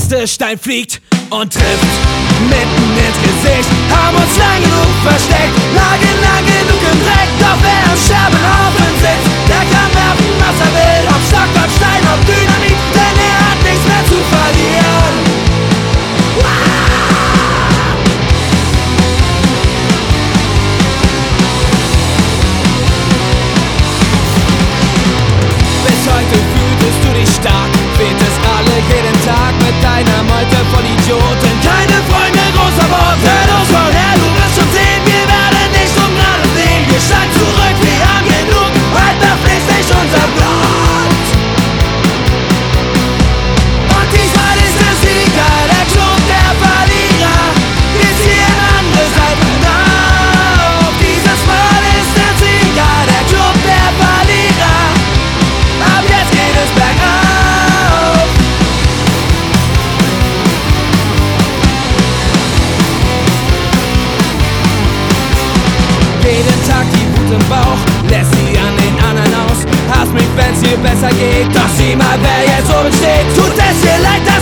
erste Stein fliegt und trifft mitten ins Gesicht. Haben uns lang genug versteckt, lagen lang genug im Dreck. Doch wer am Scherbenhaufen sitzt, der kann werfen, was er will. Ob Stock, ob Stein, ob Dynamit, denn er hat nichts mehr zu verlieren. Bis heute fühltest du dich stark, weht es alle jeden Tag mit deiner Meute voll Idioten. Keine Freunde, großer Wort, hör los von her, du wirst schon sehen, wir werden nicht um gerade sehen. Wir schlagen zurück, wir haben genug, weiter fließt nicht unser Blut. Und diesmal ist der Sieger, der Club der Verlierer. Wir ziehen andere Seiten auf. Dieses Mal ist der Sieger, der Club der Verlierer. Ab jetzt geht es bergauf. Jeden Tag die Wut im Bauch, lässt sie an den anderen aus. Hasst mich, wenn's ihr besser geht, doch sieh mal, wer jetzt oben steht. Tut es dir leid, dass